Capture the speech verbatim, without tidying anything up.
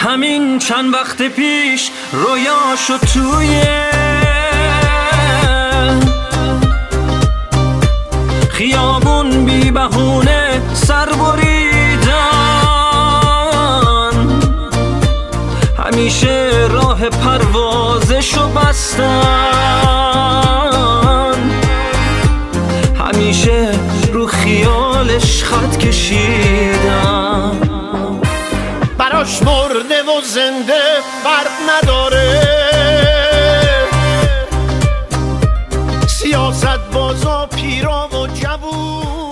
همین چند وقت پیش رویاشو توی خیابون بی بهونه سر بریدن، همیشه راه پروازشو بستن، همیشه رو خیالش خط کشیدن. براش مرده و زنده فرق نداره، سیاست بازا پیرا و جوون